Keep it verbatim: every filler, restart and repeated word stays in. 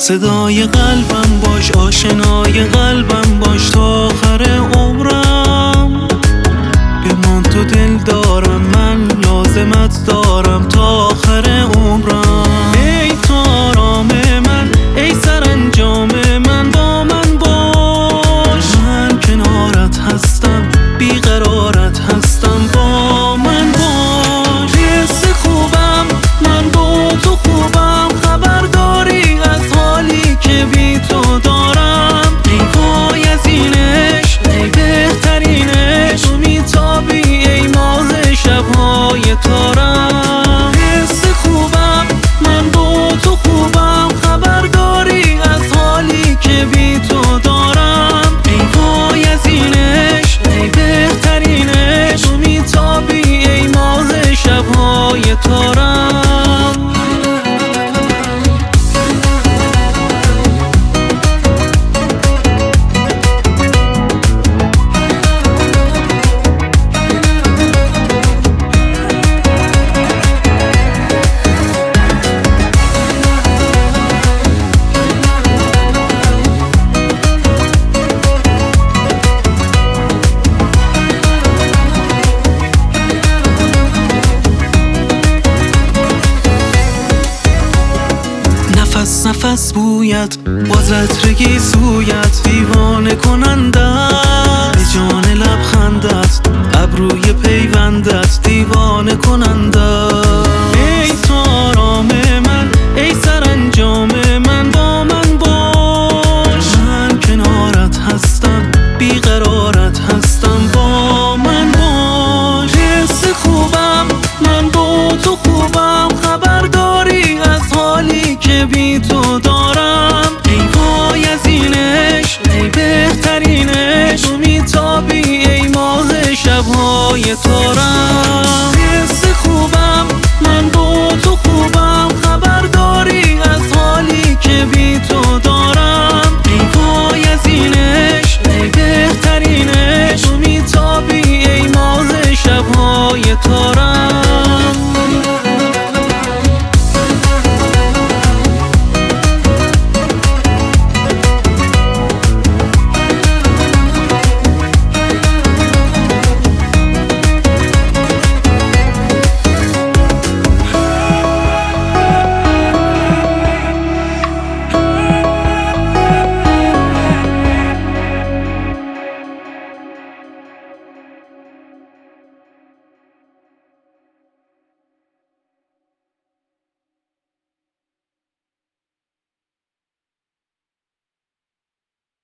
صدای قلبم باش، آشنای قلبم باش تا آخر عمرم. بمان تو دل دارم، من لازمت دارم تا آخر عمرم. ای تو آرام من، ای سرانجام من، با من باش. من کنارت هستم، بیقرارت هستم، با من باش. حس خوبم من با تو خوبم، خبر داری از حالی که بی تو دارم. ای وای از اینش، ای بهترینش، تو میتابی ای ماه شبهای تارم. حس خوبم من با تو خوبم، خبر داری از حالی که بی تو دارم. ای وای از اینش، ای بهترینش، تو میتابی ای ماه شبهای تارم. نفس نفس بویت، با عطر گیسویت دیوانه کنم.